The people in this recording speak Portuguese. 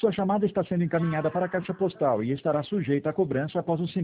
Sua chamada está sendo encaminhada para a caixa postal e estará sujeita a cobrança após o sinal.